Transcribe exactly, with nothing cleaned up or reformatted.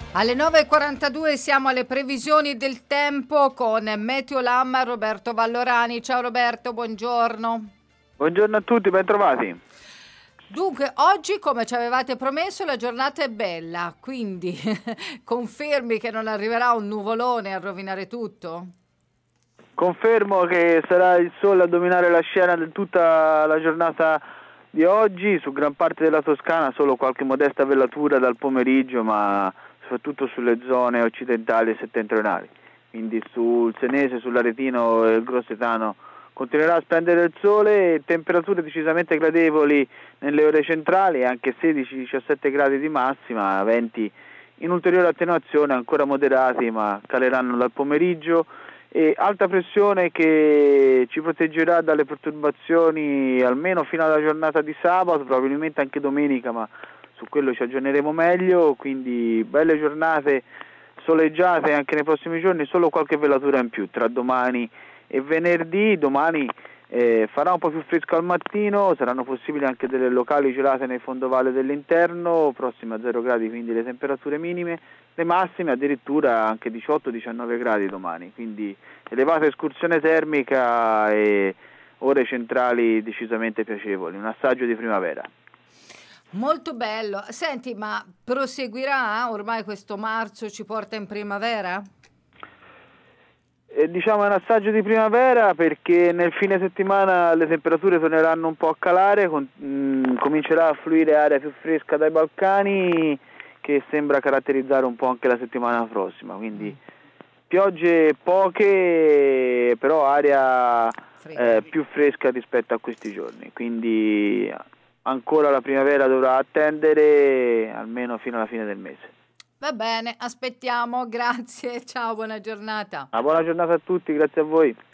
Alle nove e quarantadue siamo alle previsioni del tempo con Meteolam Roberto Vallorani. Ciao Roberto, buongiorno. Buongiorno a tutti, ben trovati. Dunque, oggi, come ci avevate promesso, la giornata è bella, quindi confermi che non arriverà un nuvolone a rovinare tutto? Confermo che sarà il sole a dominare la scena di tutta la giornata di oggi, su gran parte della Toscana solo qualche modesta velatura dal pomeriggio, ma soprattutto sulle zone occidentali e settentrionali. Quindi sul Senese, sull'Aretino e il Grossetano continuerà a splendere il sole e temperature decisamente gradevoli nelle ore centrali, anche sedici diciassette gradi di massima, venti in ulteriore attenuazione ancora moderati ma caleranno dal pomeriggio, e alta pressione che ci proteggerà dalle perturbazioni almeno fino alla giornata di sabato, probabilmente anche domenica, ma su quello ci aggiorneremo meglio. Quindi belle giornate soleggiate anche nei prossimi giorni, solo qualche velatura in più tra domani e venerdì. Domani eh, farà un po' più fresco al mattino, saranno possibili anche delle locali gelate nei fondovalle dell'interno, prossime a zero gradi quindi le temperature minime, le massime addirittura anche diciotto diciannove gradi domani, quindi elevata escursione termica e ore centrali decisamente piacevoli, un assaggio di primavera. Molto bello. Senti, ma proseguirà? Ormai questo marzo ci porta in primavera? E diciamo è un assaggio di primavera perché nel fine settimana le temperature torneranno un po' a calare, con, mh, comincerà a fluire aria più fresca dai Balcani che sembra caratterizzare un po' anche la settimana prossima, quindi piogge poche però aria eh, più fresca rispetto a questi giorni, quindi ancora la primavera dovrà attendere almeno fino alla fine del mese. Va bene, aspettiamo, grazie, ciao, buona giornata. Una buona giornata a tutti, grazie a voi.